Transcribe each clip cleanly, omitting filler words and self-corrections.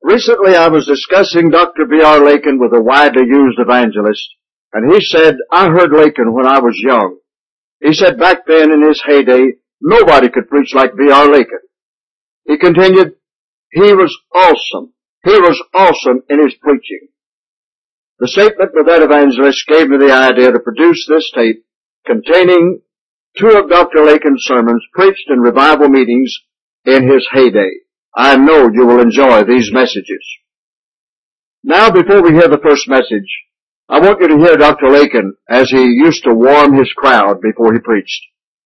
Recently I was discussing Dr. B.R. Lakin with a widely used evangelist, and he said, I heard Lakin when I was young. He said back then in his heyday, nobody could preach like B.R. Lakin. He continued, he was awesome. He was awesome in his preaching. The statement of that evangelist gave me the idea to produce this tape containing 2 of Dr. Lakin's sermons preached in revival meetings in his heyday. I know you will enjoy these messages. Now, before we hear the first message, I want you to hear Dr. Lakin as he used to warm his crowd before he preached.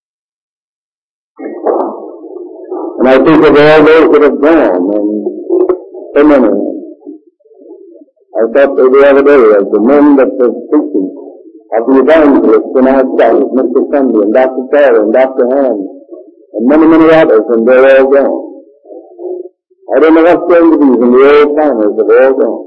And I think of all those that have gone, and so many. I thought the other day of the men that were preaching, of the evangelists in our studies, Mr. Sunday and Dr. Terry and Dr. Hand, and many, many others, and they're all gone. I don't know what's going to be when the old timers have all gone.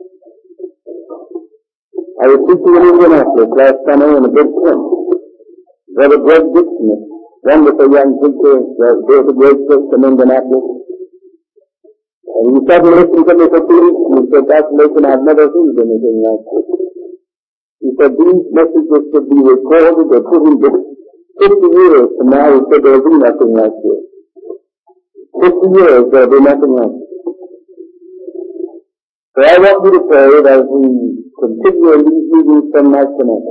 I was teaching in Indianapolis last summer in a big tent. Brother Greg Dixon, a wonderful young preacher, built a great church in Indianapolis. And he suddenly listened to me for 2 weeks, and he said, Dr. Lakin, I've never heard anything like this. He said, these messages should be recorded or put in books. 50 years from now, he said, there'll be nothing like this. 50 years, there'll be nothing like this. So I want you to pray that as we continue in these meetings from night to night,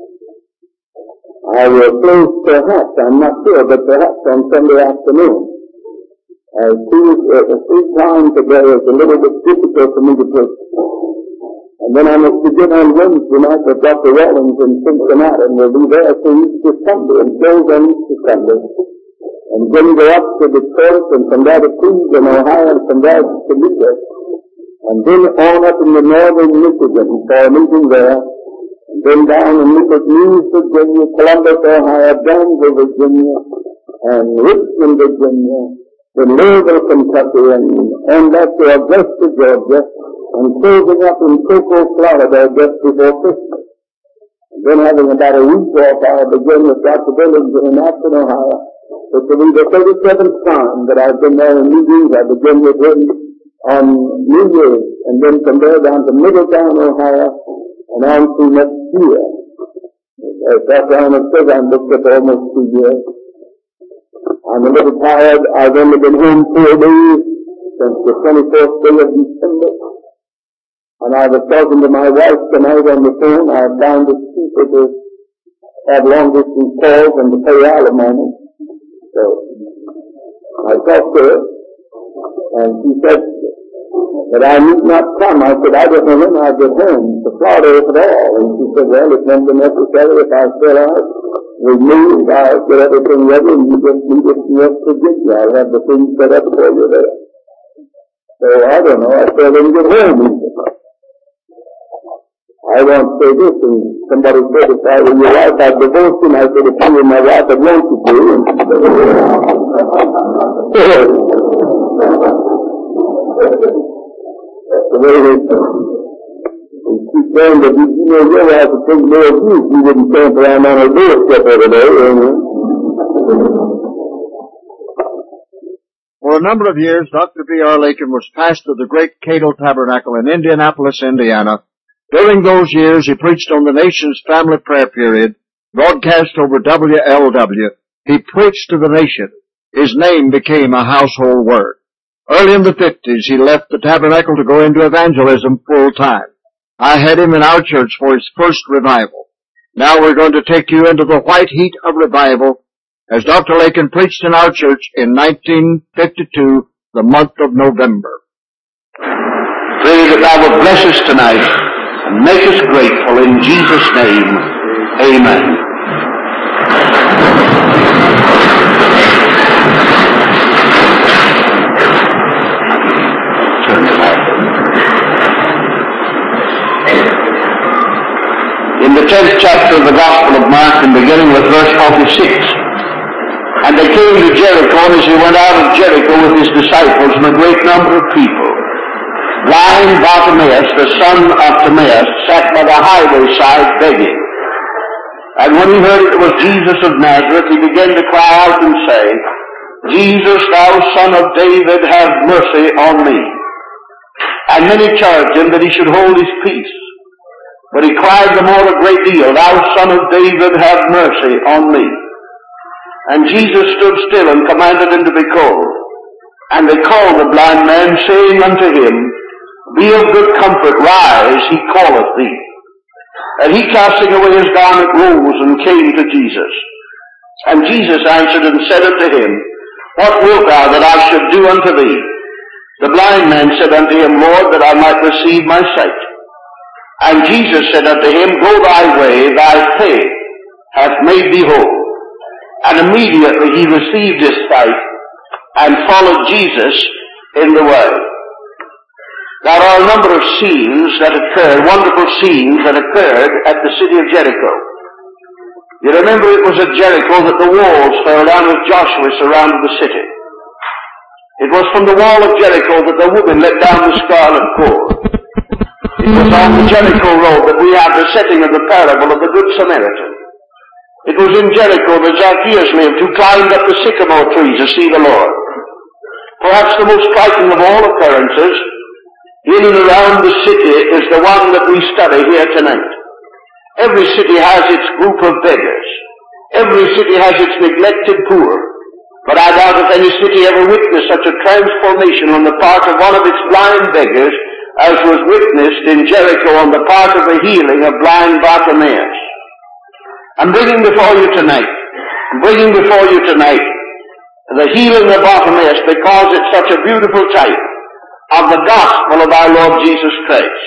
I will close perhaps, I'm not sure, but perhaps on Sunday afternoon. As 3 times a day is a little bit difficult for me to preach. And then I must begin on Wednesday night with Dr. Rawlings in Cincinnati, and we'll be there for Easter Sunday, and close on Easter Sunday. And then go up to Detroit, and from there to Cleveland, Ohio, and from there to Toledo. And then on up in the northern Michigan for a meeting there. And then down in Newport News, Virginia, Columbus, Ohio, Danville, Virginia, and Richmond, Virginia, then Louisville, Kentucky, and back to Augusta, Georgia, and closing up in Cocoa, Florida, just before Christmas. And then having about a week off, I'll begin with Dr. Billings in Akron, Ohio. Which will be the 37th time that I've been there in meetings. I begin with him on New Year's, and then from there down to Middletown, Ohio, and on to next year. As Dr. Arnold says, I'm booked up almost 2 years. I'm a little tired. I've only been home 4 days since the 24th day of December. And I was talking to my wife tonight on the phone. I found it cheaper to have long-distance calls and to pay alimony. So I talked to her, and she said that I need not come. I said, I don't know when I'll get home to Florida, if at all. And she said, well, it won't be necessary if I fill out with me. I'll get everything ready, and you just need it to West Virginia. I'll have the things set up for you there. So I don't know. I said, when you get home, I won't say this, and somebody said, if I were your wife, I'd divorce him. I said, if you were my wife, I'd want you to. That's the way they keep saying that you know your wife would take more of you if you wouldn't camp around on her doorstep every day. For a number of years, Dr. B.R. Lakin was pastor of the Great Cadle Tabernacle in Indianapolis, Indiana. During those years, he preached on the nation's family prayer period, broadcast over WLW. He preached to the nation. His name became a household word. Early in the 50s, he left the tabernacle to go into evangelism full time. I had him in our church for his first revival. Now we're going to take you into the white heat of revival as Dr. Lakin preached in our church in 1952, the month of November. Pray that thou wilt bless us tonight and make us grateful in Jesus' name. Amen. In the 10th chapter of the Gospel of Mark, and beginning with verse 46, and they came to Jericho, and as he went out of Jericho with his disciples and a great number of people, blind Bartimaeus, the son of Timaeus, sat by the highway side begging. And when he heard it was Jesus of Nazareth, he began to cry out and say, Jesus, thou son of David, have mercy on me. And many charged him that he should hold his peace. But he cried the more a great deal, Thou Son of David, have mercy on me. And Jesus stood still and commanded him to be called. And they called the blind man, saying unto him, Be of good comfort, rise, he calleth thee. And he, casting away his garment, rose and came to Jesus. And Jesus answered and said unto him, What wilt thou that I should do unto thee? The blind man said unto him, Lord, that I might receive my sight. And Jesus said unto him, Go thy way, thy faith hath made thee whole. And immediately he received his sight and followed Jesus in the way. Now there are a number of scenes that occurred, wonderful scenes that occurred at the city of Jericho. You remember it was at Jericho that the walls fell down as Joshua surrounded the city. It was from the wall of Jericho that the woman let down the scarlet cord. It was on the Jericho road that we have the setting of the parable of the Good Samaritan. It was in Jericho that Zacchaeus lived, who climbed up the sycamore tree to see the Lord. Perhaps the most striking of all occurrences in and around the city is the one that we study here tonight. Every city has its group of beggars. Every city has its neglected poor. But I doubt if any city ever witnessed such a transformation on the part of one of its blind beggars as was witnessed in Jericho on the part of the healing of blind Bartimaeus. I'm bringing before you tonight the healing of Bartimaeus because it's such a beautiful type of the gospel of our Lord Jesus Christ.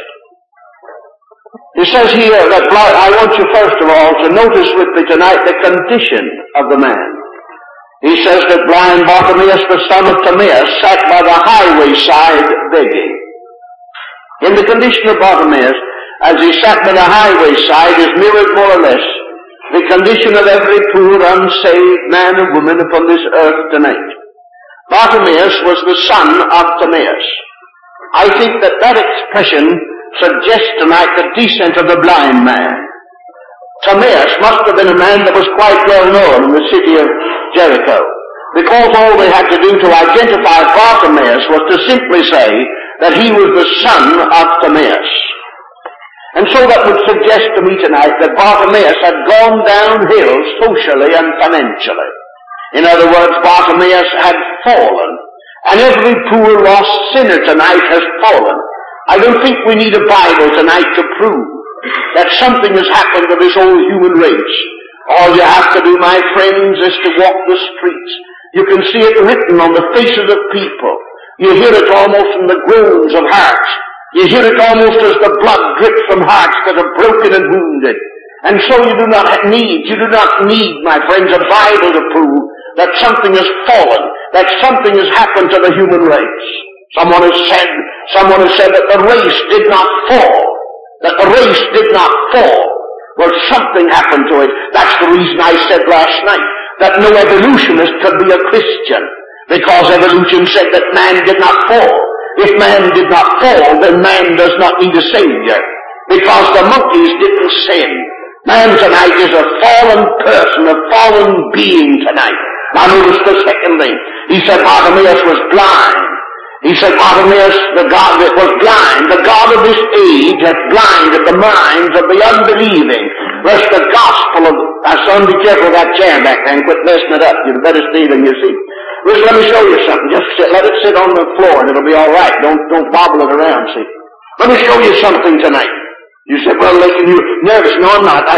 It says here that I want you first of all to notice with me tonight the condition of the man. He says that blind Bartimaeus, the son of Timaeus, sat by the highway side begging. In the condition of Bartimaeus, as he sat by the highway side, is mirrored more or less the condition of every poor, unsaved man and woman upon this earth tonight. Bartimaeus was the son of Timaeus. I think that expression suggests tonight the descent of the blind man. Timaeus must have been a man that was quite well known in the city of Jericho, because all they had to do to identify Bartimaeus was to simply say that he was the son of Timaeus. And so that would suggest to me tonight that Bartimaeus had gone downhill socially and financially. In other words, Bartimaeus had fallen. And every poor lost sinner tonight has fallen. I don't think we need a Bible tonight to prove that something has happened to this old human race. All you have to do, my friends, is to walk the streets. You can see it written on the faces of people. You hear it almost in the groans of hearts. You hear it almost as the blood drips from hearts that are broken and wounded. And so you do not need, my friends, a Bible to prove that something has fallen, that something has happened to the human race. Someone has said that the race did not fall. That the race did not fall. Well, something happened to it. That's the reason I said last night that no evolutionist could be a Christian, because evolution said that man did not fall. If man did not fall, then man does not need a savior, because the monkeys didn't sin. Man tonight is a fallen person, a fallen being tonight. Now notice the second thing. He said Bartimaeus was blind. He said Bartimaeus, the God that was blind, the God of this age hath blinded the minds of the unbelieving, lest the gospel of... Now son, be careful of that chair back there and quit messing it up. You'd better stay in your seat. Listen, let me show you something. Just let it sit on the floor and it'll be all right. Don't wobble it around, see. Let me show you something tonight. You said, well, Lincoln, you're nervous. No, I'm not. I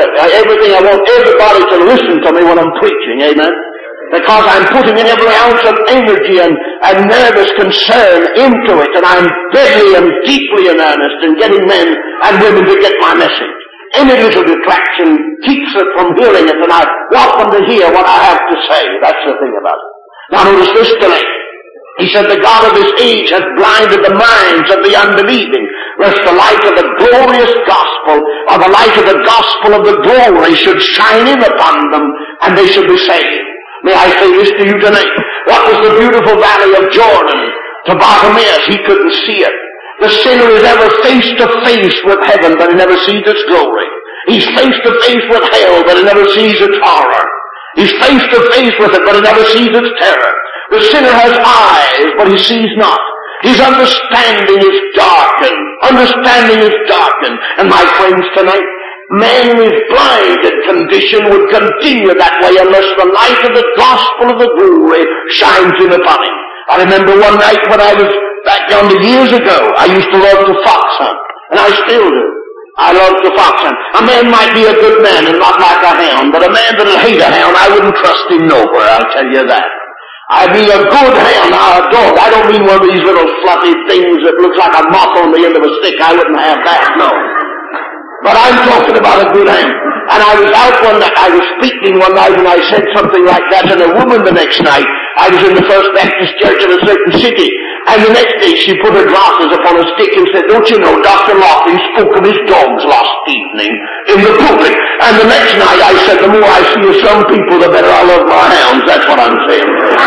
want everybody to listen to me when I'm preaching, amen? Because I'm putting in every ounce of energy and nervous concern into it, and I'm deadly and deeply in earnest in getting men and women to get my message. Any little detraction keeps it from hearing it, and I want them to hear what I have to say. That's the thing about it. Now notice this tonight. He said, the God of this age has blinded the minds of the unbelieving, lest the light of the glorious gospel, or the light of the gospel of the glory, should shine in upon them, and they should be saved. May I say this to you tonight? What was the beautiful valley of Jordan to Bartimaeus? He couldn't see it. The sinner is ever face to face with heaven, but he never sees its glory. He's face to face with hell, but he never sees its horror. He's face to face with it, but he never sees its terror. The sinner has eyes, but he sees not. His understanding is darkened. Understanding is darkened. And my friends, tonight, man in his blinded condition would continue that way unless the light of the gospel of the glory shines in upon him. I remember one night when I was back yonder years ago, I used to love to fox hunt, and I still do. I love to fox hunt. A man might be a good man and not like a hound, but a man that'll hate a hound, I wouldn't trust him nowhere, I'll tell you that. I mean a good hound, not a dog. I don't mean one of these little fluffy things that looks like a moth on the end of a stick. I wouldn't have that, no. But I'm talking about a good hound. And I was out one night, I was speaking one night and I said something like that, and a woman the next night, I was in the First Baptist Church in a certain city, and the next day she put her glasses upon a stick and said, don't you know, Dr. Laughlin spoke of his dogs last evening in the pulpit. And the next night I said, the more I see of some people, the better I love my hounds. That's what I'm saying.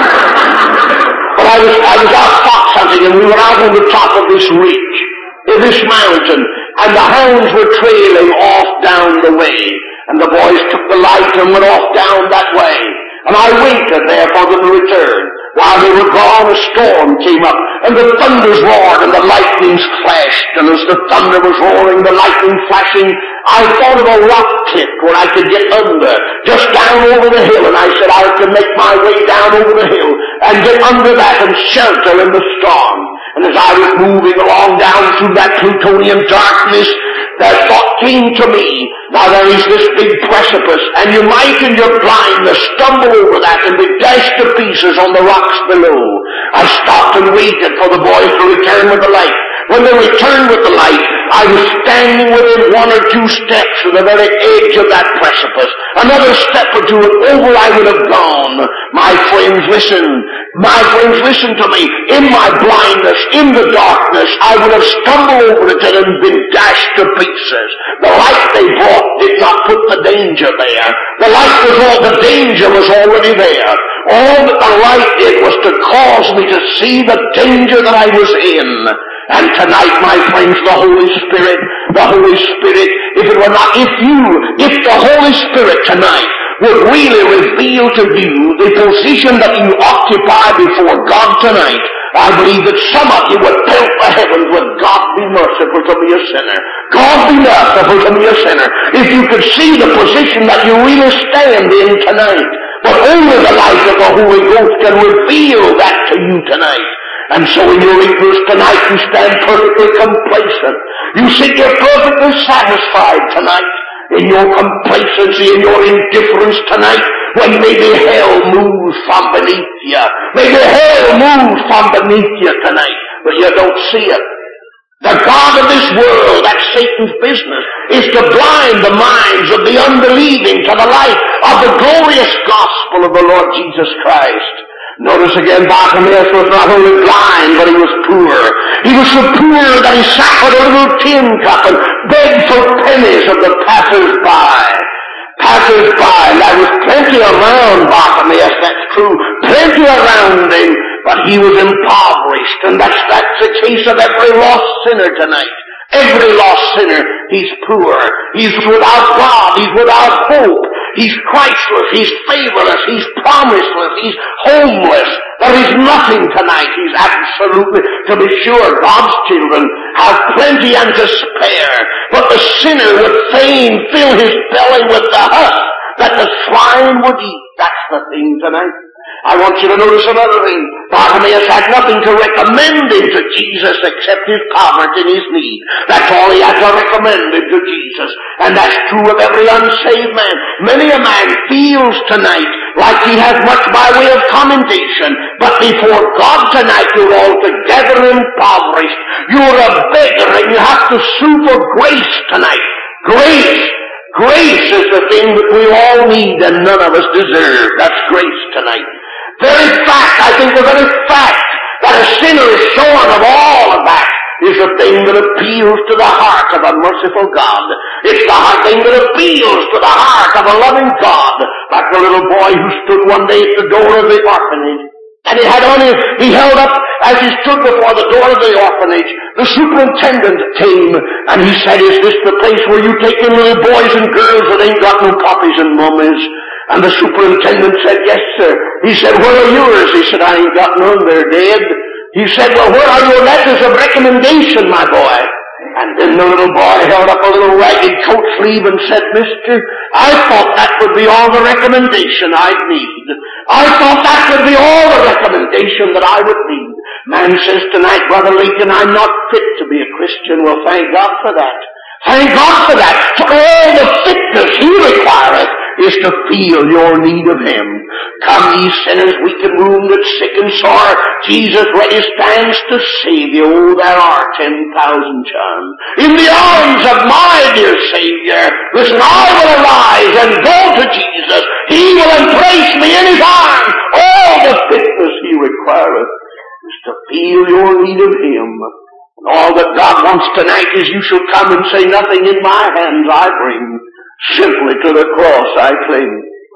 But I was out fox hunting, and we were out on the top of this ridge, in this mountain, and the hounds were trailing off down the way. And the boys took the light and went off down that way. And I waited there for them to return. While they were gone, a storm came up, and the thunders roared, and the lightnings flashed. And as the thunder was roaring, the lightning flashing, I thought of a rock cliff where I could get under, just down over the hill. And I said I could make my way down over the hill and get under that and shelter in the storm. And as I was moving along down through that plutonium darkness, that thought came to me, now there is this big precipice, and you might in your blindness stumble over that and be dashed to pieces on the rocks below. I stopped and waited for the boys to return with the light. When they returned with the light, I was standing within 1 or 2 steps of the very edge of that precipice. Another step or two and over I would have gone. My friends, listen. My friends, listen to me. In my blindness, in the darkness, I would have stumbled over it and been dashed to pieces. The light they brought did not put the danger there. The light was all, the danger was already there. All that the light did was to cause me to see the danger that I was in. And tonight, my friends, the Holy Spirit, if the Holy Spirit tonight would really reveal to you the position that you occupy before God tonight, I believe that some of you would pelt the heavens with God be merciful to me a sinner. God be merciful to me a sinner. If you could see the position that you really stand in tonight. But only the light of the Holy Ghost can reveal that to you tonight. And so in your ignorance tonight you stand perfectly complacent. You sit here perfectly satisfied tonight in your complacency, in your indifference tonight, when maybe hell moves from beneath you. Maybe hell moves from beneath you tonight, but you don't see it. The God of this world, that's Satan's business, is to blind the minds of the unbelieving to the light of the glorious gospel of the Lord Jesus Christ. Notice again, Bartimaeus was not only blind, but he was poor. He was so poor that he sat with a little tin cup and begged for pennies of the passers-by. Passers-by. There was plenty around Bartimaeus, that's true. Plenty around him, but he was impoverished. And that's the case of every lost sinner tonight. Every lost sinner, he's poor. He's without God. He's without hope. He's Christless, he's favorless, he's promiseless, he's homeless. There is nothing tonight. He's absolutely, to be sure, God's children have plenty and to spare. But the sinner would fain fill his belly with the husk that the swine would eat. That's the thing tonight. I want you to notice another thing. Bartimaeus had nothing to recommend him to Jesus except his poverty and his need. That's all he had to recommend him to Jesus. And that's true of every unsaved man. Many a man feels tonight like he has much by way of commendation, but before God tonight you're altogether impoverished. You're a beggar and you have to sue for grace tonight. Grace. Grace is the thing that we all need and none of us deserve. That's grace tonight. Very fact, I think the very fact that a sinner is shorn of all of that is the thing that appeals to the heart of a merciful God. It's the thing that appeals to the heart of a loving God. Like the little boy who stood one day at the door of the orphanage. And he held up, as he stood before the door of the orphanage, the superintendent came and he said, is this the place where you take in little boys and girls that ain't got no poppies and mummies? And the superintendent said, yes, sir. He said, where are yours? He said, I ain't got none, they're dead. He said, well, where are your letters of recommendation, my boy? And then the little boy held up a little ragged coat sleeve and said, Mister, I thought that would be all the recommendation I'd need. I thought that would be all the recommendation that I would need. Man says tonight, Brother Lincoln, I'm not fit to be a Christian. Well, thank God for that. Thank God for that. For all the fitness He requireth is to feel your need of Him. Come, ye sinners, weak and wounded, sick and sore, Jesus ready stands to save you. Oh, there are 10,000 charms in the arms of my dear Savior. Listen, I will arise and go to Jesus. He will embrace me in His arms. All the fitness He requireth is to feel your need of Him. And all that God wants tonight is you shall come and say, nothing in my hands I bring. Simply to the cross I cling.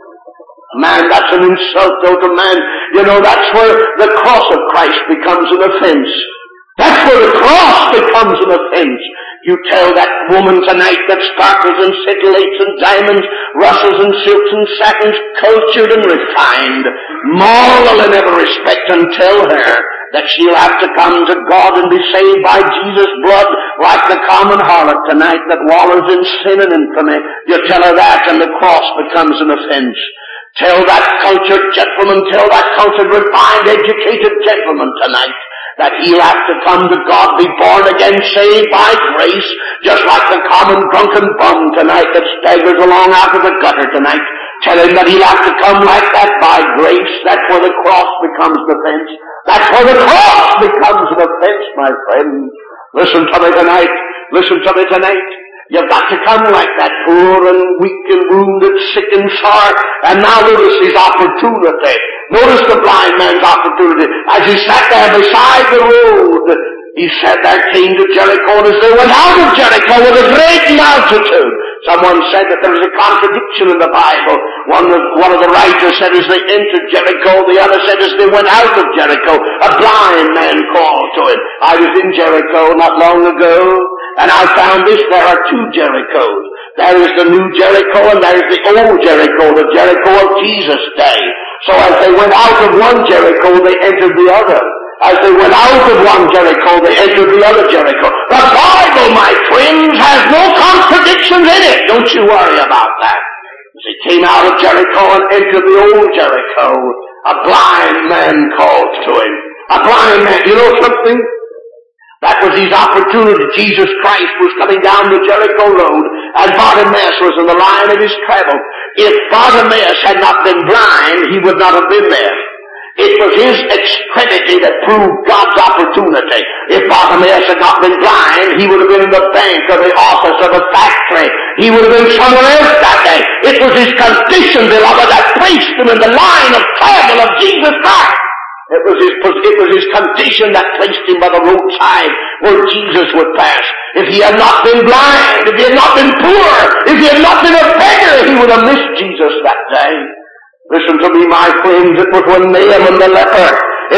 Man, that's an insult though to man. You know, that's where the cross of Christ becomes an offense. That's where the cross becomes an offense. You tell that woman tonight that sparkles and scintillates and diamonds, rustles and silks and satins, cultured and refined, moral in every respect, and tell her that she'll have to come to God and be saved by Jesus' blood like the common harlot tonight that wallows in sin and infamy. You tell her that and the cross becomes an offense. Tell that cultured gentleman, tell that cultured, refined, educated gentleman tonight that he'll have to come to God, be born again, saved by grace, just like the common drunken bum tonight that staggers along out of the gutter tonight. Tell him that he'll have to come like that by grace. That's where the cross becomes an offense. That's where the cross becomes an offense, my friend. Listen to me tonight. Listen to me tonight. You've got to come like that, poor and weak and wounded, sick and sore. And now notice his opportunity. Notice the blind man's opportunity. As he sat there beside the road, he said there came to Jericho, and as they went out of Jericho with a great multitude. Someone said that there was a contradiction in the Bible. One of the writers said as they entered Jericho, the other said as they went out of Jericho, a blind man called to him. I was in Jericho not long ago, and I found this, there are two Jerichos. There is the new Jericho and there is the old Jericho, the Jericho of Jesus' day. So as they went out of one Jericho, they entered the other. As they went out of one Jericho, they entered the other Jericho. The Bible, my friends, has no contradictions in it. Don't you worry about that. As he came out of Jericho and entered the old Jericho, a blind man called to him. A blind man. You know something? That was his opportunity. Jesus Christ was coming down the Jericho road, and Bartimaeus was in the line of his travel. If Bartimaeus had not been blind, he would not have been there. It was his extremity that proved God's opportunity. If Bartimaeus had not been blind, he would have been in the bank or the office or the factory. He would have been somewhere else that day. It was his condition, beloved, that placed him in the line of travel of Jesus Christ. It was his condition that placed him by the roadside where Jesus would pass. If he had not been blind, if he had not been poor, if he had not been a beggar, he would have missed Jesus that day. Listen to me, my friends, it was when Naaman the leper,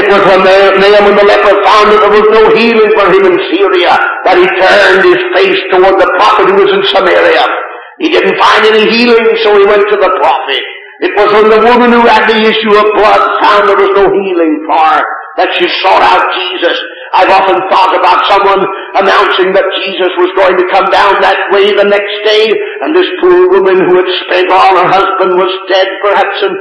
Naaman the leper found that there was no healing for him in Syria, that he turned his face toward the prophet who was in Samaria. He didn't find any healing, so he went to the prophet. It was when the woman who had the issue of blood found there was no healing for her that she sought out Jesus. I've often thought about someone announcing that Jesus was going to come down that way the next day, and this poor woman who had spent all her husband was dead perhaps, and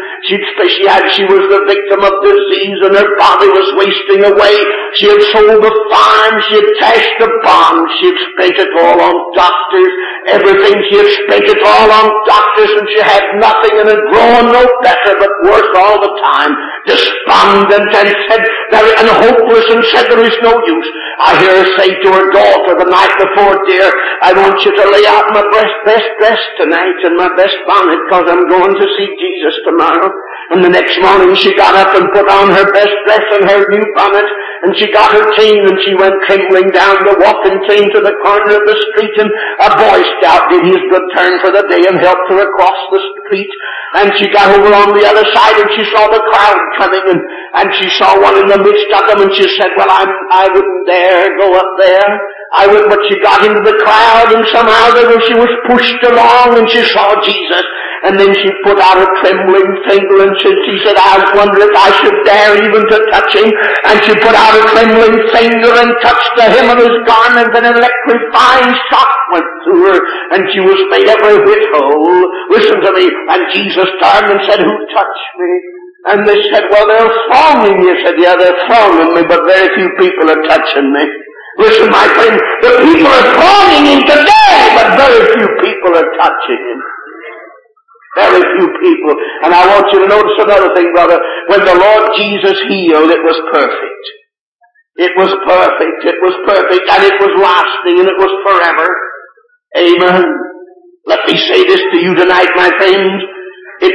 she was the victim of disease, and her body was wasting away. She had sold the farm, she had cashed the bonds, she had spent it all on doctors, everything, she had spent it all on doctors, and she had nothing, and had grown no better but worse all the time, despondent and hopeless, and said there is no use. I hear her say to her daughter the night before, dear, I want you to lay out my best dress tonight and my best bonnet, because I'm going to see Jesus tomorrow. And the next morning she got up and put on her best dress and her new bonnet, and she got her cane, and she went trembling down the walking cane to the corner of the street, and a Boy Scout did his good turn for the day and helped her across the street. And she got over on the other side, and she saw the crowd coming, and she saw one in the midst of them, and she said, well, I wouldn't dare go up there. But she got into the crowd, and somehow she was pushed along, and she saw Jesus. And then she put out a trembling finger and she said, I wonder if I should dare even to touch him. And she put out a trembling finger and touched the hem of his garment, and an electrifying shock went through her, and she was made every whit whole. Listen to me. And Jesus turned and said, who touched me? And they said, well, they're thronging you. Said, yeah, they're thronging me, but very few people are touching me. Listen, my friend, the people are thronging him today, but very few people are touching him. Very few people. And I want you to notice another thing, brother. When the Lord Jesus healed, it was perfect. It was perfect. It was perfect, and it was lasting, and it was forever. Amen. Let me say this to you tonight, my friends. It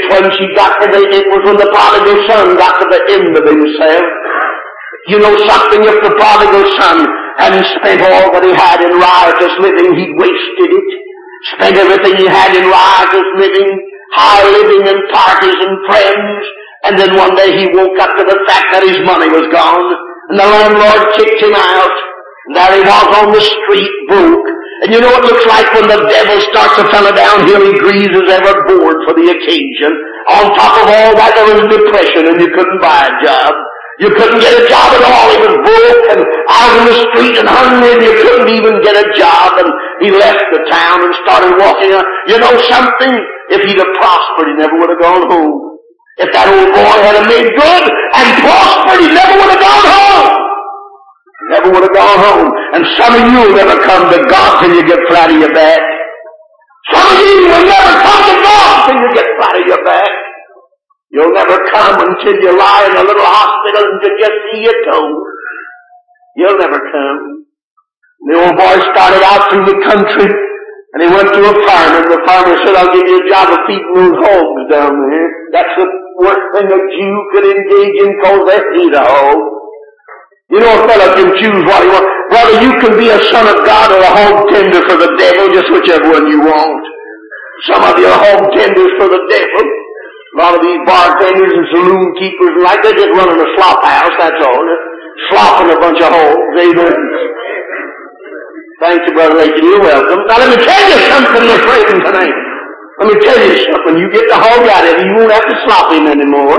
was when the prodigal son got to the end of himself. You know something, if the prodigal son hadn't spent all that he had in riotous living, he'd wasted it. Spent everything he had in riotous living, high living and parties and friends. And then one day he woke up to the fact that his money was gone. And the landlord kicked him out. And there he was on the street, broke. And you know what it looks like when the devil starts a fella downhill, he grieves as ever bored for the occasion. On top of all that, there was depression and you couldn't buy a job. You couldn't get a job at all. He was broke and out in the street and hungry, and you couldn't even get a job. And he left the town and started walking. You know something? If he'd have prospered, he never would have gone home. If that old boy had made good and prospered, he never would have gone home. Never would have gone home. And some of you will never come to God till you get flat on your back. Some of you will never come to God till you get flat on your back. You'll never come until you lie in a little hospital and you just see your toes. You'll never come. The old boy started out through the country, and he went to a farmer, and the farmer said, I'll give you a job of feeding those hogs down there. That's the worst thing a Jew could engage in, because they hate a hog. You know, a fellow can choose what he wants. Whether you can be a son of God or a hog tender for the devil, just whichever one you want. Some of you are hog tenders for the devil. A lot of these bartenders and saloon keepers and like, they're just running a slop house, that's all. They're slopping a bunch of hogs. Amen. Thank you, Brother Lakin. You're welcome. Now let me tell you something, my friend, tonight. Let me tell you something. You get the hog out of him, you won't have to slop him anymore.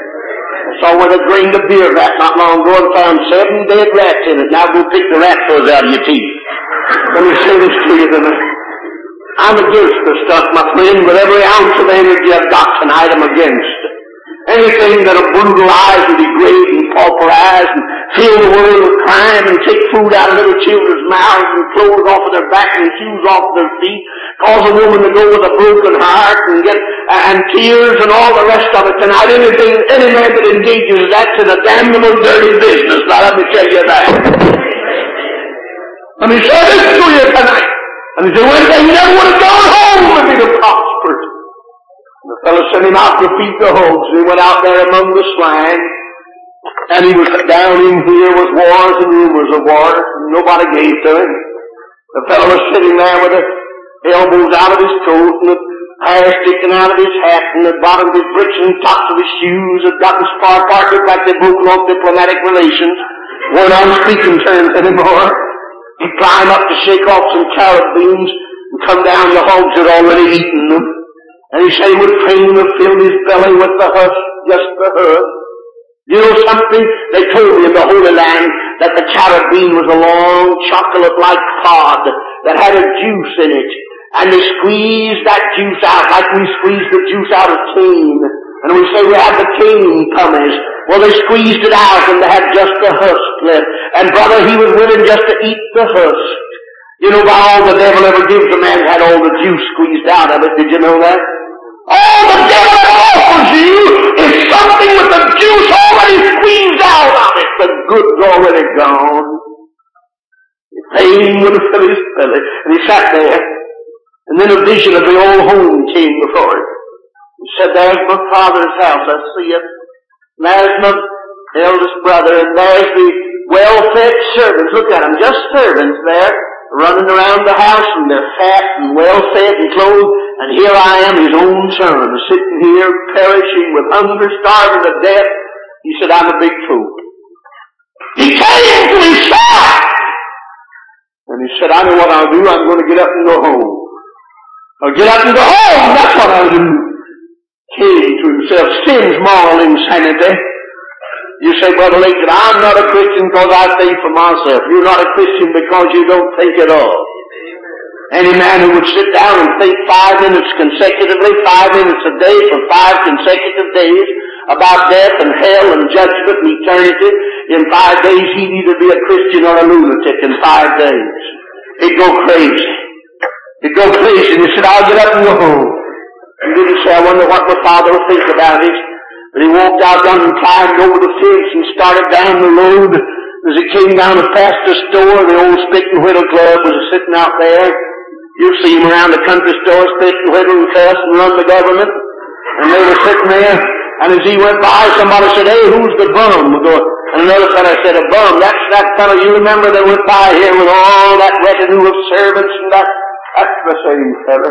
I saw where they drained a beer vat not long ago and found 7 dead rats in it. Now go pick the rat fuzz out of your teeth. Let me say this to you tonight. I'm against the stuff, my friend. With every ounce of energy I've got tonight, I'm against it. Anything that'll brutalize and degrade and pauperize and fill the world with crime and take food out of little children's mouths and clothes off of their back and shoes off of their feet, cause a woman to go with a broken heart and get and tears and all the rest of it tonight. Any man that engages that's in a damnable dirty business. Now let me tell you that. Let me say this to you tonight. And he said, well, he never would have gone home if he'd have prospered. And the fellow sent him out to feed the hogs. He went out there among the swine. And he was down in here with wars and rumors of wars. And nobody gave to him. The fellow was sitting there with the elbows out of his coat and the hair sticking out of his hat and the bottom of his breeches and tops of his shoes had gotten spark-parted like they'd broken off diplomatic relations. Weren't on speaking terms anymore. He'd climb up to shake off some carrot beans and come down, the hogs had already eaten them. And he said he would fain have filled his belly with the husk, just the husk. You know something? They told me in the Holy Land that the carrot bean was a long chocolate-like pod that had a juice in it. And they squeezed that juice out like we squeeze the juice out of cane. And we say we have the cane pummies. Well, they squeezed it out and they had just the husk left. And brother, he was willing just to eat the husk. You know, by all the devil ever gives a man had all the juice squeezed out of it. Did you know that? All the devil offers you is something with the juice already squeezed out of it. The good's already gone. His pain would have filled his belly. And he sat there. And then a vision of the old home came before him. He said, there's my father's house. I see it. And there's my eldest brother. And there's the well-fed servants. Look at them. Just servants there. Running around the house, and they're fat and well-fed and clothed, and here I am, his own son, sitting here perishing with hunger, starving to death. He said, I'm a big fool. He came to himself! And he said, I know what I'll do, I'm going to get up and go home. I'll get up and go home, that's what I'll do. himself. Sin's moral insanity. You say, Brother Lincoln, I'm not a Christian because I think for myself. You're not a Christian because you don't think at all. Any man who would sit down and think 5 minutes consecutively, 5 minutes a day for 5 consecutive days about death and hell and judgment and eternity, in 5 days he'd either be a Christian or a lunatic in 5 days. He'd go crazy. He'd go crazy and he said, I'll get up and go home. He didn't say, I wonder what my father will think about it. But he walked out and climbed over the fence and started down the road. As he came down and passed the store, the old Spit and Whittle Club was sitting out there. You'll see him around the country store, spit and whittle and cuss and run the government. And they were sitting there. And as he went by, somebody said, hey, who's the bum? And another fellow said, a bum. That's that fellow you remember that went by here with all that retinue of servants and that. That's the same fellow.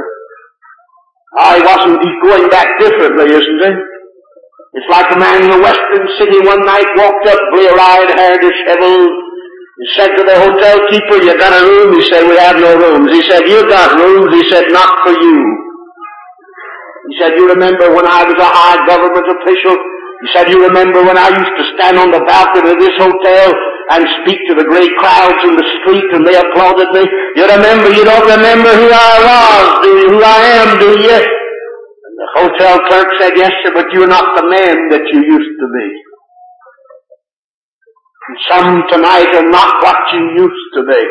He's going back differently, isn't he? It's like a man in the western city one night walked up, blear-eyed, hair disheveled. He said to the hotel keeper, you got a room? He said, we have no rooms. He said, you got rooms? He said, not for you. He said, you remember when I was a high government official? He said, you remember when I used to stand on the balcony of this hotel and speak to the great crowds in the street and they applauded me? You don't remember who I was, who I am, do you? The hotel clerk said, yes, sir, but you're not the man that you used to be. And some tonight are not what you used to be.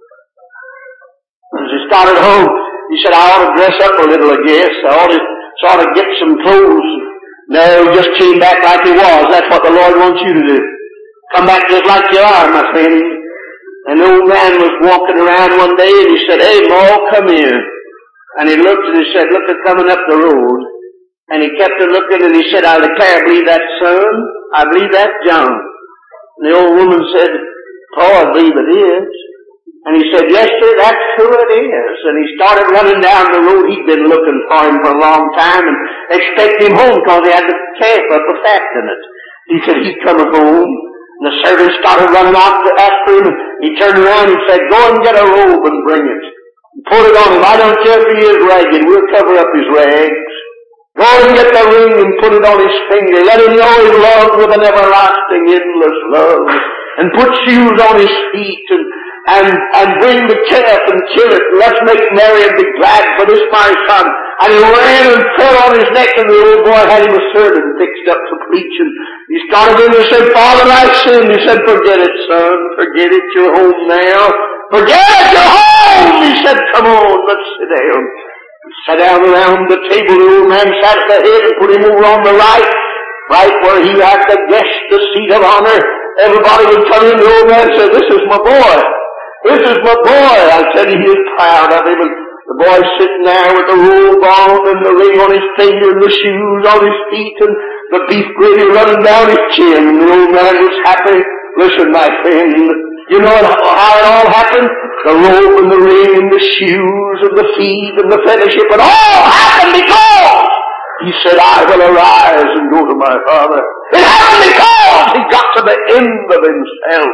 As he started home, he said, I ought to dress up a little, I guess. I ought to sort of get some clothes. No, he just came back like he was. That's what the Lord wants you to do. Come back just like you are, my friend. An old man was walking around one day and he said, hey, Ma, come here. And he looked and he said, look at coming up the road. And he kept on looking and he said, I declare, I believe that's son. I believe that's John. And the old woman said, oh, I believe it is. And he said, yes, sir, that's who it is. And he started running down the road. He'd been looking for him for a long time and expected him home because he had the calf up with fat in it. He said, he's coming home. And the servant started running out after him. He turned around and said, go and get a robe and bring it. Put it on him. I don't care if he is ragged. We'll cover up his rags. Go and get the ring and put it on his finger. Let him know he's loved with an everlasting, endless love. And put shoes on his feet and bring the calf and kill it. And let's make merry and be glad for this my son. And he ran and fell on his neck and the old boy had him a sermon fixed up for preaching. He started in and said, Father, I sinned. He said, forget it, son. Forget it. You're home now. Forget it. You're home. He said, come on, let's sit down. He sat down around the table. The old man sat at the head and put him over on the right where he had the guest, the seat of honor. Everybody would come in. The old man said, this is my boy. This is my boy. I tell you, he was proud of him. And the boy sitting there with the robe on and the ring on his finger and the shoes on his feet and the beef gravy running down his chin. And the old man was happy. Listen, my friend, you know how it all happened? The robe and the ring and the shoes and the feet and the fellowship. It all happened because he said, I will arise and go to my Father. It happened because he got to the end of himself.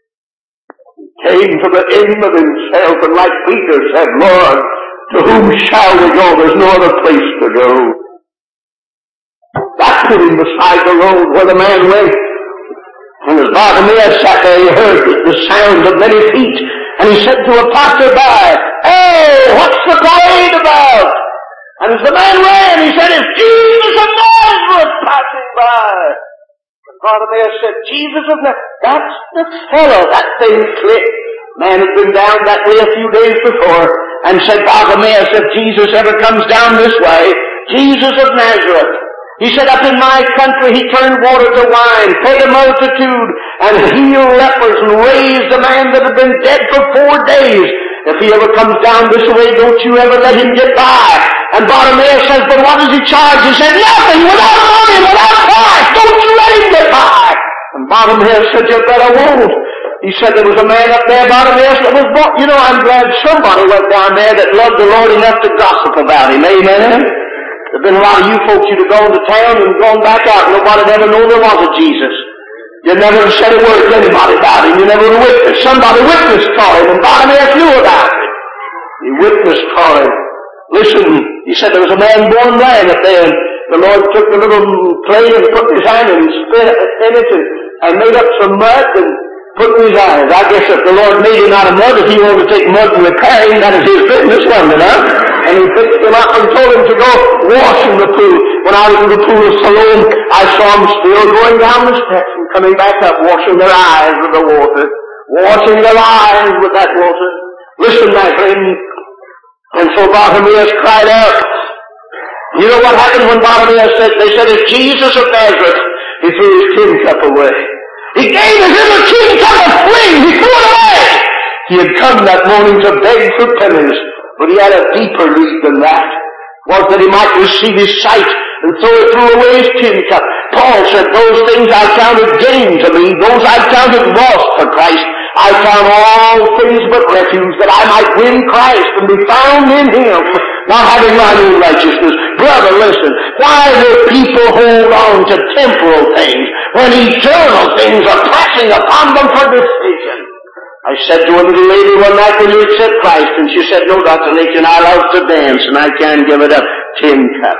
Came to the end of himself, and like Peter said, Lord, to whom shall we go? There's no other place to go. That put him beside the road where the man went. And as Bartimaeus sat there, he heard the sound of many feet, and he said to a passerby, hey, what's the parade about? And as the man ran, he said, it's Jesus of Nazareth passing by. Bartimaeus said, Jesus of Nazareth, that's the fellow. That thing clicked. Man had been down that way a few days before and said, Bartimaeus, if Jesus ever comes down this way, Jesus of Nazareth. He said, up in my country he turned water to wine, fed a multitude, and healed lepers, and raised a man that had been dead for 4 days. If he ever comes down this way, don't you ever let him get by. And Bartimaeus says, but what does he charge? He said, nothing, without money, without price. Don't you let him get by. And Bartimaeus said, you better won't. He said, there was a man up there, Bartimaeus, that was born. You know, I'm glad somebody went down there that loved the Lord enough to gossip about him. Amen? There's been a lot of you folks you'd have gone to town and gone back out. Nobody'd ever know there was a Jesus. You never said a word to anybody about him. You never witnessed. Somebody witnessed for him, and Bartimaeus knew about it. He witnessed for him. Listen, he said there was a man born blind up there, and the Lord took the little clay and put his hand and spit in it and made up some mud and put in his eyes. I guess if the Lord made him out of mud, if he wanted to take mud and repair him, that is his business, wasn't it, huh? And he picked him up and told him to go wash in the pool. When I was in the pool of Siloam, I saw them still going down the steps and coming back up, washing their eyes with the water. Washing their eyes with that water. Listen, my friend. And so Bartimaeus cried out. You know what happened when Bartimaeus said, they said, it's Jesus of Nazareth. He threw his tin cup away. He gave his little tin cup a fling. He threw it away. He had come that morning to beg for penance, but he had a deeper need than that. Was that he might receive his sight, and so he threw away his tin cup. Paul said, those things I counted gain to me, those I counted lost for Christ. I count all things but refuse, that I might win Christ and be found in him, not having my own righteousness. Brother, listen, why do people hold on to temporal things when eternal things are pressing upon them for decision? I said to a little lady one night, will you accept Christ? And she said, no, Dr. Lincoln, I love to dance and I can't give it up. Tin cup.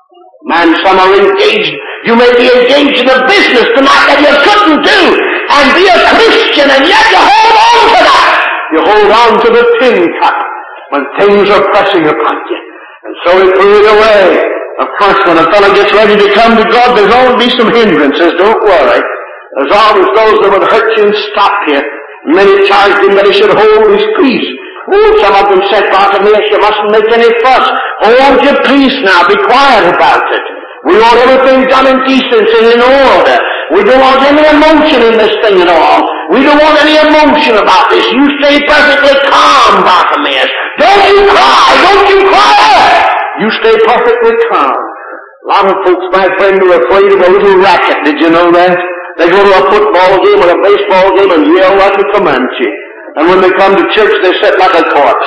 Man, some are engaged. You may be engaged in a business tonight that you couldn't do and be a Christian, and yet you hold on to that. You hold on to the tin cup when things are pressing upon you. And so he threw it away. Of course, when a fellow gets ready to come to God, there's always be some hindrances. Don't worry. There's always those that would hurt you and stop you. Many charged him that he should hold his peace. Oh, some of them said, Bartimaeus, you mustn't make any fuss. Hold your peace now. Be quiet about it. We want everything done in decency and in order. We don't want any emotion in this thing at all. We don't want any emotion about this. You stay perfectly calm, Bartimaeus. Don't you cry. Don't you cry. You stay perfectly calm. A lot of folks, my friend, are afraid of a little racket. Did you know that? They go to a football game or a baseball game and yell like a Comanche. And when they come to church, they sit like a corpse.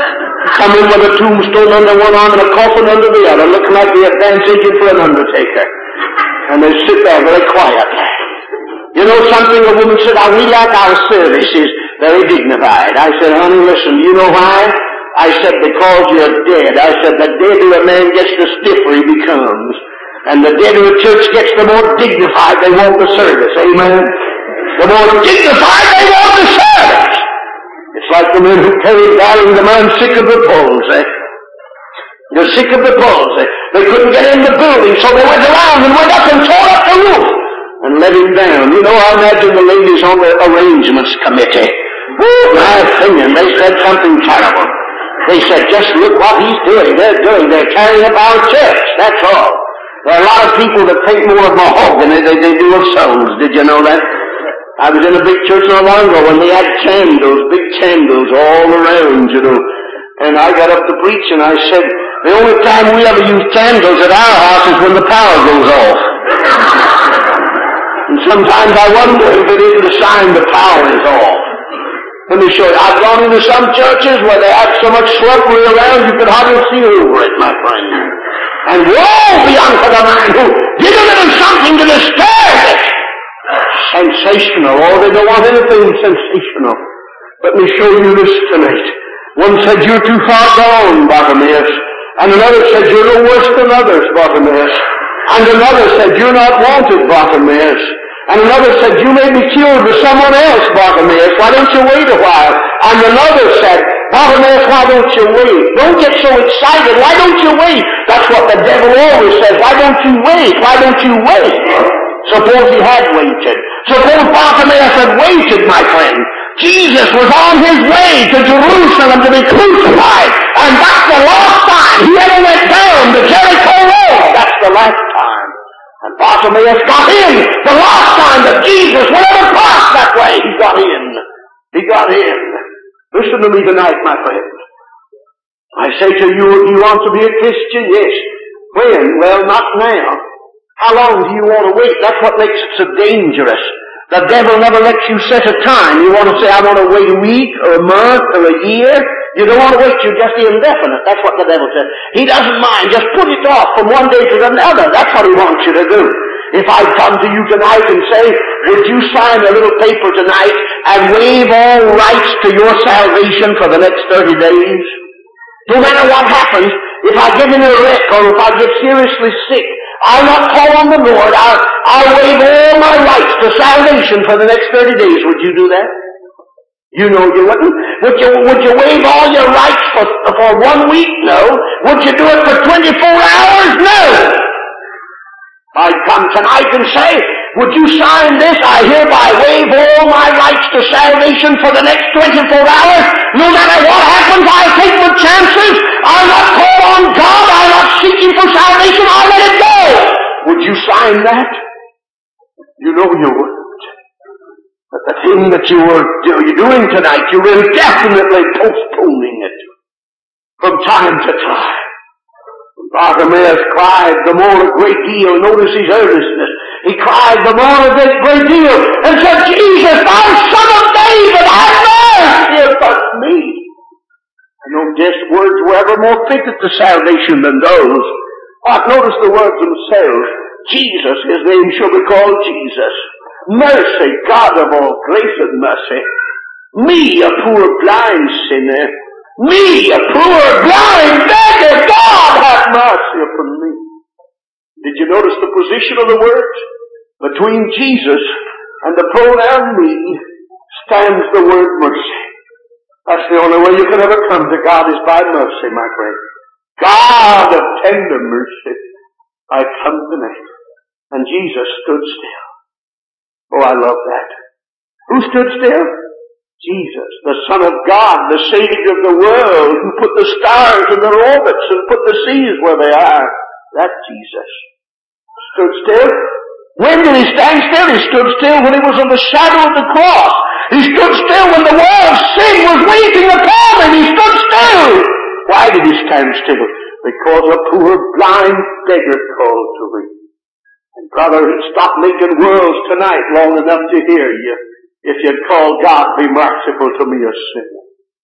Come in with a tombstone under one arm and a coffin under the other, looking like they advance agent for an undertaker. And they sit there very quiet. You know something? A woman said, we like our services very dignified. I said, honey, listen, you know why? I said, because you're dead. I said, the deader a man gets, the stiffer he becomes. And the deader a church gets, the more dignified they want the service. Amen? The more dignified they want the service. It's like the men who carried Darling, the man sick of the palsy. They're sick of the palsy. They couldn't get in the building, so they went around and went up and tore up the roof and let him down. You know, I imagine the ladies on the arrangements committee. Oh, my opinion, they said something terrible. They said, just look what he's doing. They're carrying up our church. That's all. There are a lot of people that think more of mahogany than they do of souls. Did you know that? I was in a big church not long ago when they had candles, big candles all around, you know. And I got up to preach and I said, the only time we ever use candles at our house is when the power goes off. And sometimes I wonder if it isn't a sign the power is off. Let me show you. I've gone into some churches where they have so much shrubbery around you could hardly see over it, my friend. And woe be unto the man who did a little something to disturb it. Sensational. Oh, they don't want anything sensational. Let me show you this tonight. One said, you're too far gone, Bartimaeus. And another said, you're no worse than others, Bartimaeus. And another said, you're not wanted, Bartimaeus. And another said, you may be cured with someone else, Bartimaeus. Why don't you wait a while? And another said, Bartimaeus, why don't you wait? Don't get so excited. Why don't you wait? That's what the devil always says. Why don't you wait? Why don't you wait? Suppose he had waited. Suppose Bartimaeus had waited, my friend. Jesus was on his way to Jerusalem to be crucified. And that's the last time he ever went down the Jericho road. That's the last time. And Bartimaeus got in. The last time that Jesus would ever pass that way, he got in. He got in. Listen to me tonight, my friend. I say to you, if you want to be a Christian, yes. When? Well, not now. How long do you want to wait? That's what makes it so dangerous. The devil never lets you set a time. You want to say, I want to wait a week or a month or a year. You don't want to wait. You're just indefinite. That's what the devil says. He doesn't mind. Just put it off from one day to another. That's what he wants you to do. If I come to you tonight and say, would you sign a little paper tonight and waive all rights to your salvation for the next 30 days? No matter what happens, if I get in a wreck or if I get seriously sick, I'll not call on the Lord. I'll waive all my rights to salvation for the next 30 days. Would you do that? You know you wouldn't. Would you waive all your rights for 1 week? No. Would you do it for 24 hours? No. I'd come tonight and say, would you sign this? I hereby waive all my rights to salvation for the next 24 hours. No matter what happens, I'll take my chances. I'll not call on God. I'll not seek Him for salvation. I'll let it go. Would you sign that? You know you wouldn't. But the thing that you're doing tonight, you're indefinitely postponing it from time to time. Bartimaeus cried the more a great deal. Notice his earnestness. He cried the more a great deal and said, Jesus, thou Son of David, have mercy upon me. I know just words were ever more fitted to salvation than those. But notice the words themselves. Jesus, His name shall be called Jesus. Mercy, God of all grace and mercy. Me, a poor blind sinner. Me, a poor blind beggar. God have mercy upon me. Did you notice the position of the words? Between Jesus and the pronoun me stands the word mercy. That's the only way you can ever come to God is by mercy, my friend. God of tender mercy, I come tonight. And Jesus stood still. Oh, I love that. Who stood still? Jesus, the Son of God, the Savior of the world, who put the stars in their orbits and put the seas where they are. That Jesus stood still. When did He stand still? He stood still when He was on the shadow of the cross. He stood still when the world's sin was waiting upon Him. He stood still. Why did He stand still? Because a poor blind beggar called to Him. And brother, stop making worlds tonight long enough to hear you. If you'd call God, be merciful to me, a sinner.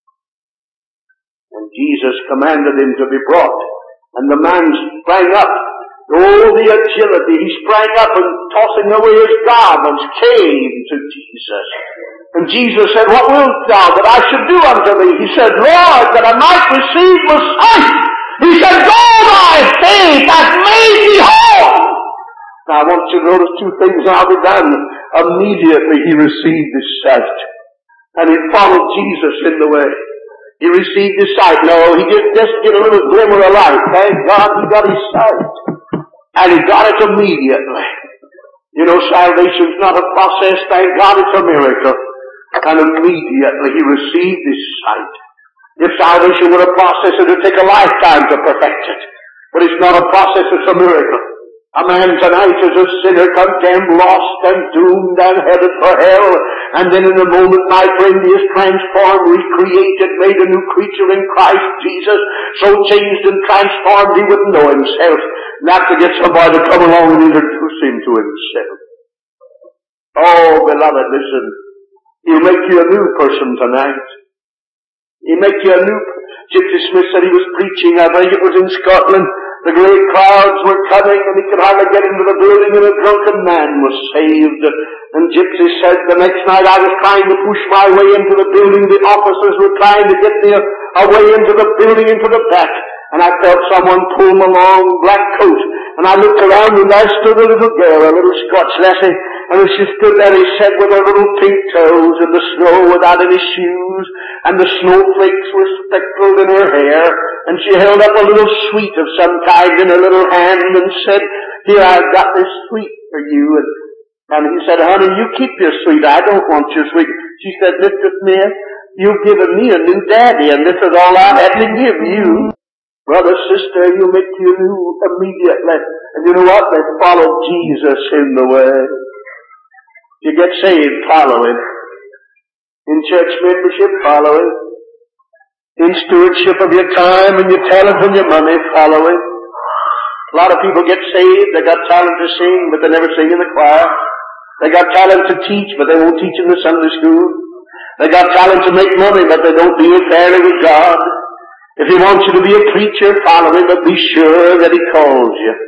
And Jesus commanded him to be brought. And the man sprang up. Oh, the agility. He sprang up and tossing away his garments came to Jesus. And Jesus said, what wilt thou that I should do unto thee? He said, Lord, that I might receive my sight. He said, go, thy faith hath made thee whole. Now I want you to notice two things I'll be done. Immediately he received his sight. And he followed Jesus in the way. He received his sight. No, he didn't just get a little glimmer of light. Thank God he got his sight. And he got it immediately. You know, salvation's not a process. Thank God it's a miracle. And immediately he received his sight. If salvation were a process, it would take a lifetime to perfect it. But it's not a process, it's a miracle. A man tonight is a sinner, condemned, lost, and doomed, and headed for hell. And then in a moment, my friend, he is transformed, recreated, made a new creature in Christ Jesus. So changed and transformed, he wouldn't know himself. And have to get somebody to come along and introduce him to himself. Oh, beloved, listen. He'll make you a new person tonight. He'll make you a new... Gypsy Smith said he was preaching, I think it was in Scotland. The great crowds were coming and he could hardly get into the building and a drunken man was saved. And Gypsy said the next night I was trying to push my way into the building. The officers were trying to get me away into the building, into the back. And I felt someone pull my long black coat. And I looked around and there stood a little girl, a little Scotch lassie. And as she stood there, he said, with her little pink toes in the snow without any shoes, and the snowflakes were speckled in her hair, and she held up a little sweet of some kind in her little hand and said, here, I've got this sweet for you. And he said, honey, you keep your sweet. I don't want your sweet. She said, Mr. Smith, you've given me a new daddy, and this is all I had to give you. Brother, sister, you make you new immediately. And you know what? They followed Jesus in the way. You get saved, follow him. In church membership, follow him. In stewardship of your time and your talent and your money, follow him. A lot of people get saved, they got talent to sing, but they never sing in the choir. They got talent to teach, but they won't teach in the Sunday school. They got talent to make money, but they don't deal fairly with God. If he wants you to be a preacher, follow him, but be sure that he calls you.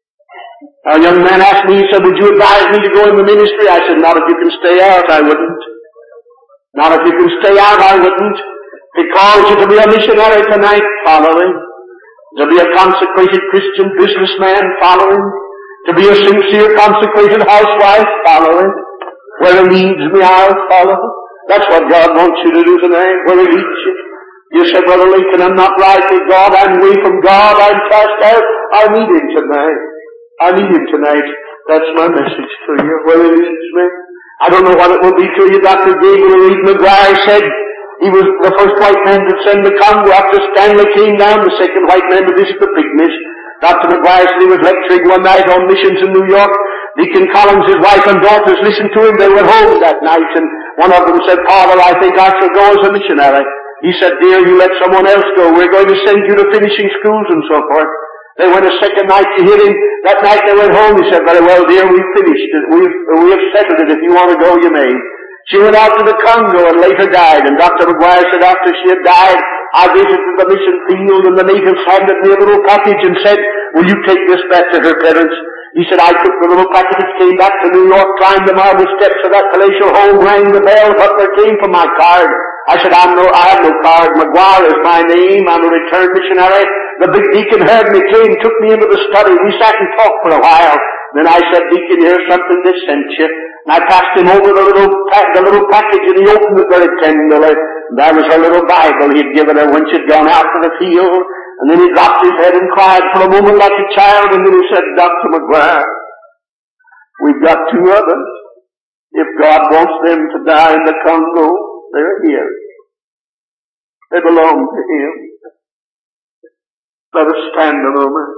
A young man asked me, he said, would you advise me to go in the ministry? I said, not if you can stay out, I wouldn't. Not if you can stay out, I wouldn't. If he calls you to be a missionary tonight, follow him. To be a consecrated Christian businessman, follow him. To be a sincere, consecrated housewife, follow it. Where He leads me, I'll follow. That's what God wants you to do tonight, where He leads you. You said, Brother Lincoln, I'm not right with God, I'm away from God, I'm cast out. I need Him tonight. I need Him tonight. That's my message to you, where He leads me. I don't know what it will be to you. Dr. Gabriel Reed McGuire said he was the first white man to send the Congo after Stanley came down, the second white man to visit the Pygmies. Dr. McGuire said he was lecturing one night on missions in New York. Deacon Collins, his wife and daughters listened to him. They went home that night, and one of them said, Father, I think I shall go as a missionary. He said, Dear, you let someone else go. We're going to send you to finishing schools and so forth. They went a second night to hear him. That night they went home. He said, Very well, dear, we've finished it. We have settled it. If you want to go, you may. She went out to the Congo and later died. And Dr. McGuire said after she had died, I visited the mission field and the natives handed me a little package and said, Will you take this back to her parents? He said, I took the little package, came back to New York, climbed the marble steps of that palatial home, rang the bell, butler came for my card. I said, I have no card. McGuire is my name. I'm a returned missionary. The big deacon heard me, came, took me into the study. We sat and talked for a while. Then I said, Deacon, here's something they sent you. And I passed him over the little package, and he opened it very tenderly. And that was her little Bible he'd given her when she'd gone out to the field. And then he dropped his head and cried for a moment like a child, and then he said, Dr. McGuire, we've got two others. If God wants them to die in the Congo, they're here. They belong to Him. Let us stand a moment.